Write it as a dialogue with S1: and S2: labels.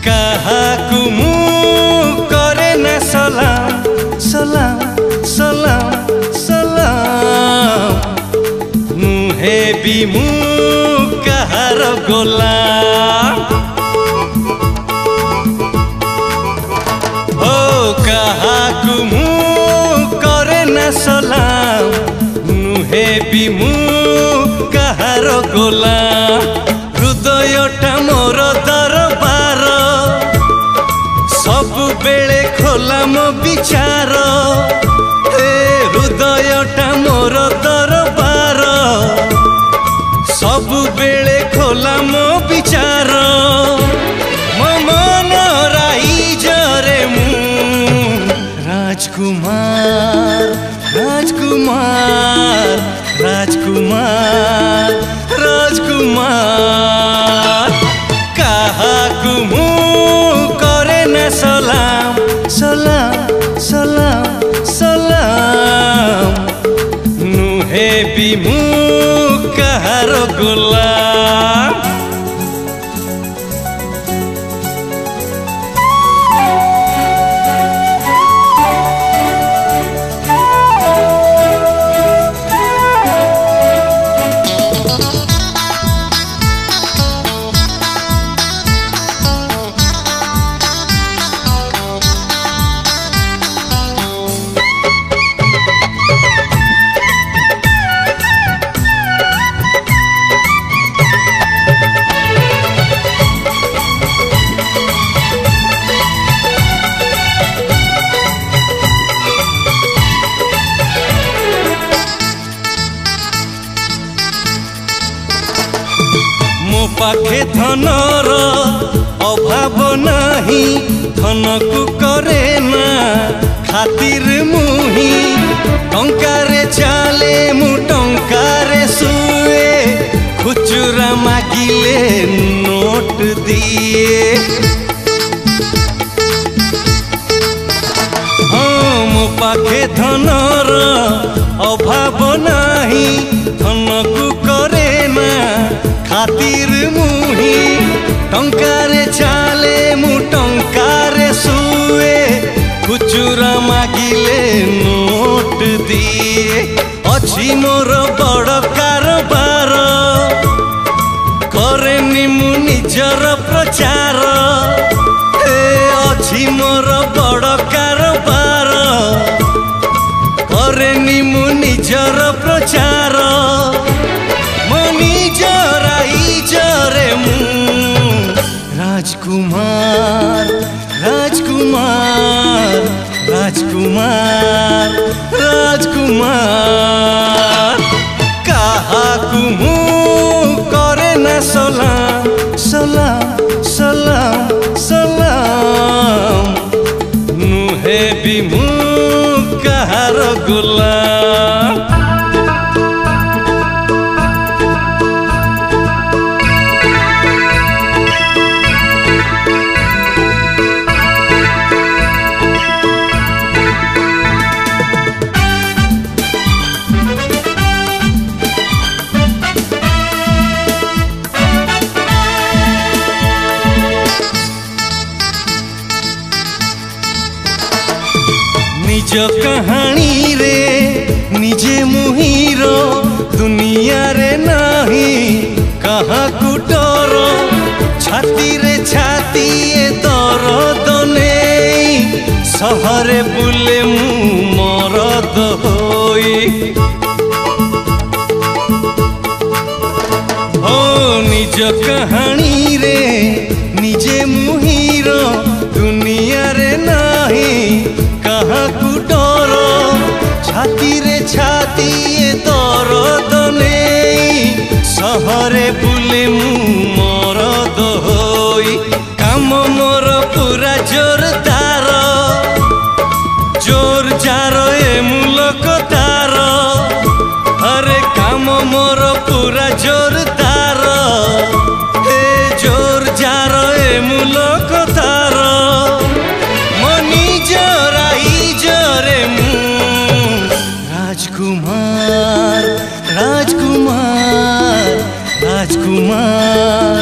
S1: काहाकु मु करे ना सलाम सलाम सलाम सलाम मुहे भी मु कहार गोलाम ओ काहाकु मु करे ना सलाम मुहे भी मु कहार गोलाम हृदयटा मोर दरबार सबु बेले खोला मो विचार हृदयटा मोर दरबार सबु बेले खोला मो विचार मो मन राइजरे मु राजकुमार राजकुमार राजकुमार राजकुमार काहाकु मु करे ना सलाम सलाम सलाम सलाम नुहे भी मु कहार गोलाम मो पाखे धनर अभाव नाही धनकु करे ना खातिर मुही टंकारे चाले मु टंकारे सुए खुचुरा मागिले नोट दिए मो पाखे धनर अभाव नाही धनकु करे ना खातिर मुही टंकारे चाले मु टंकारे सुए खुचुरा मागिले नोट दिए अछि मोर बड़ कारबार करेनी मु निजर प्रचार अछि मोर बड़ कारबार करेनी मु निजर प्रचार राजकुमार राजकुमार राजकुमार राजकुमार काहाकु मु करे ना सलाम सलाम सलाम सलाम नुहे भी मु कहार गोलाम निज कहानी रे निजे मुहीरो दुनिया रे नहीं काहाकु डर छाती रे छाती दर्द नहीं सहरे बुले मु मरद होई हो निज कहानी रे निजे मुहीरो दुनिया रे नहीं काहाकु डर छाती रे छाती दर्द नहीं सहरे बुले मु मरद होई काम मोर पूरा जोरदार जोर जार ए मुलक तार अरे काम मोर पूरा जोरदार हे जोर जार ए मुलक तार मनी जराई जरे मु राजकुमार राजकुमार राजकुमार